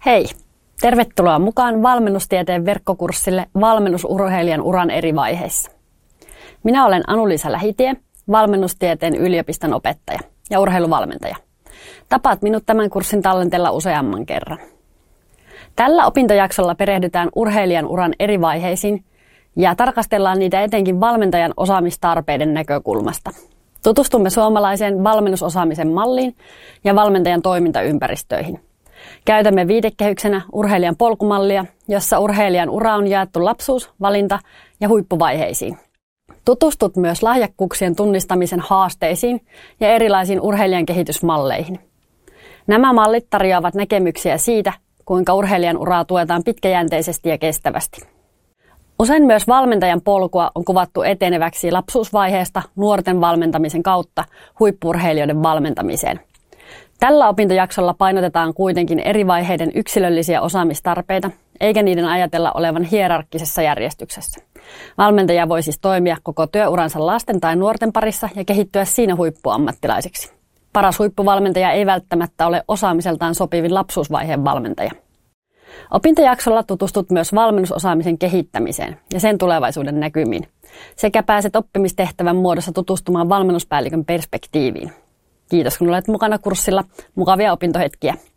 Hei! Tervetuloa mukaan valmennustieteen verkkokurssille valmennusurheilijan uran eri vaiheissa. Minä olen Anu-Liisa Lähitie, valmennustieteen yliopiston opettaja ja urheiluvalmentaja. Tapaat minut tämän kurssin tallentella useamman kerran. Tällä opintojaksolla perehdytään urheilijan uran eri vaiheisiin ja tarkastellaan niitä etenkin valmentajan osaamistarpeiden näkökulmasta. Tutustumme suomalaiseen valmennusosaamisen malliin ja valmentajan toimintaympäristöihin. Käytämme viitekehyksenä urheilijan polkumallia, jossa urheilijan ura on jaettu lapsuus-, valinta- ja huippuvaiheisiin. Tutustut myös lahjakkuuksien tunnistamisen haasteisiin ja erilaisiin urheilijan kehitysmalleihin. Nämä mallit tarjoavat näkemyksiä siitä, kuinka urheilijan uraa tuetaan pitkäjänteisesti ja kestävästi. Usein myös valmentajan polkua on kuvattu eteneväksi lapsuusvaiheesta nuorten valmentamisen kautta huippu-urheilijoiden valmentamiseen. Tällä opintojaksolla painotetaan kuitenkin eri vaiheiden yksilöllisiä osaamistarpeita, eikä niiden ajatella olevan hierarkkisessa järjestyksessä. Valmentaja voi siis toimia koko työuransa lasten tai nuorten parissa ja kehittyä siinä huippuammattilaiseksi. Paras huippuvalmentaja ei välttämättä ole osaamiseltaan sopivin lapsuusvaiheen valmentaja. Opintojaksolla tutustut myös valmennusosaamisen kehittämiseen ja sen tulevaisuuden näkymiin, sekä pääset oppimistehtävän muodossa tutustumaan valmennuspäällikön perspektiiviin. Kiitos kun olet mukana kurssilla. Mukavia opintohetkiä!